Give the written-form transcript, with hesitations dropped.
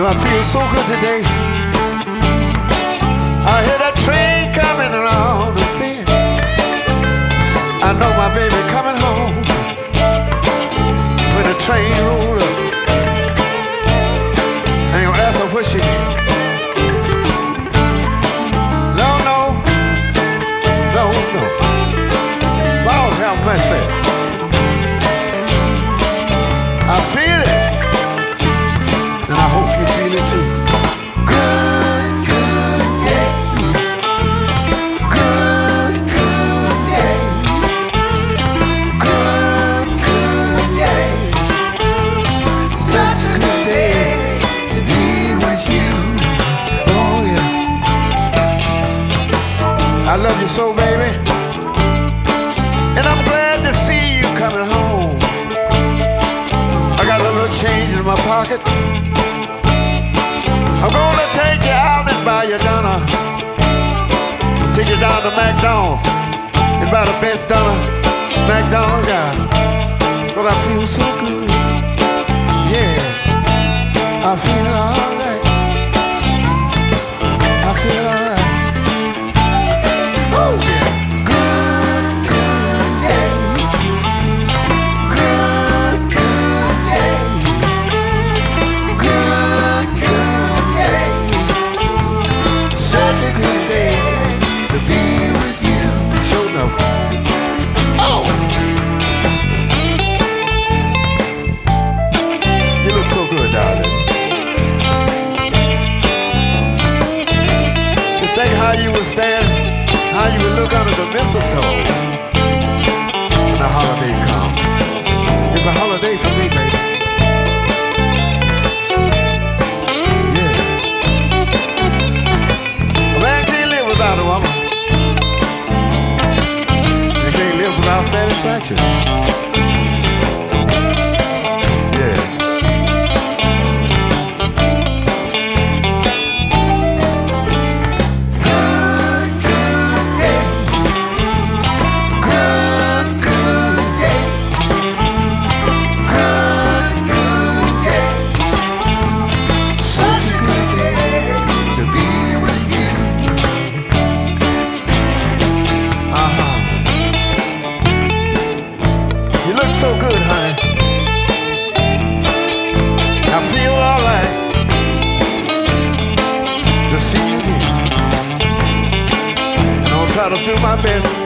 Do I feel so good today? I hear that train coming around the bend. I know my baby coming home. When the train roll up, I ain't gonna ask her where she is. No, no, no, no. Lord have mercy. I feel it, and I hope you feel it too. Good, good day. Good, good day. Good, good day. Such a good day to be with you. Oh yeah. I love you so, baby, and I'm glad to see you coming home. I got a little change in my pocket. I'm gonna take you out and buy you dinner. Take you down to McDonald's and buy the best dinner McDonald's got. But I feel so good. Yeah, I feel alright. I feel alright. Oh yeah. Good, good day. Good, good day. Good, good day. Such a good day to be with you. Sure enough. Oh! You look so good, darling. You think how you would stand, how you would look under the mistletoe when the holiday comes. It's a holiday for me, baby. Yeah. A man can't live without a woman. They can't live without satisfaction. Yeah. Good, good day. Good, good day. Good, good day. Such a good day to be with you. Uh-huh. You look so good, honey. I feel alright to see you again. And I'll try to do my best